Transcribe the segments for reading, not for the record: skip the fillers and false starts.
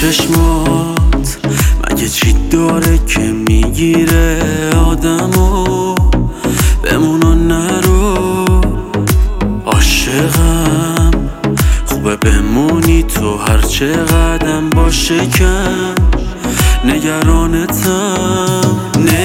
چشمات مگه چی داره که میگیره آدمو؟ بمون و نرو، عاشقم. خوبه بمونی تو هر چه قدم باشه کم. نگرانتم،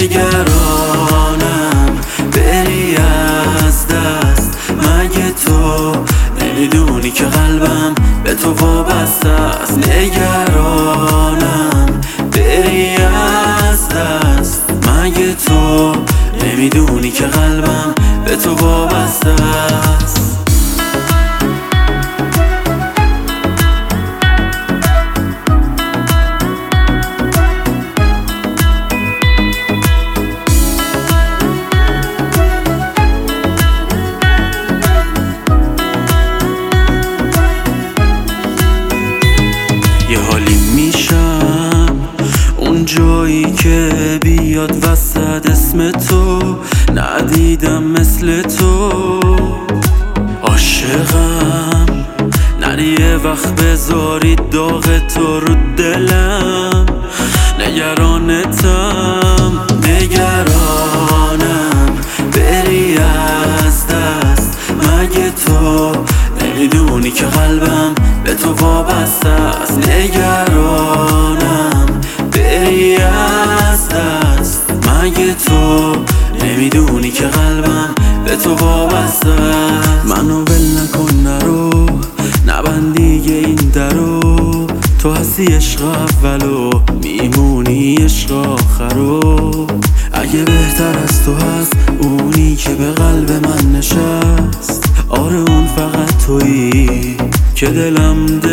نگرانم بری از دست. مگه تو نمیدونی که قلبم به تو وابسته است؟ نگرانم بری از دست. مگه تو نمیدونی که قلبم به تو وابسته است؟ یه حالی میشم اون جایی که بیاد وسط اسم تو. ندیدم مثل تو، عاشقم. نری یه وقت بذاری داغ تو رو دلم. نگرانتم، نگرانم بری از دست. مگه تو نمیدونی که قلبم به تو وابسته است؟ نگرانم بری از دست. مگه تو نمیدونی که قلبم به تو وابسته است؟ منو ول نکن، نرو، نبند دیگه این درو. تو هستی عشق اولو، میمونی عشق آخرو. اگه بهتر از تو هست اونی که به قلب من نشست. آره اون فقط تویی که دلم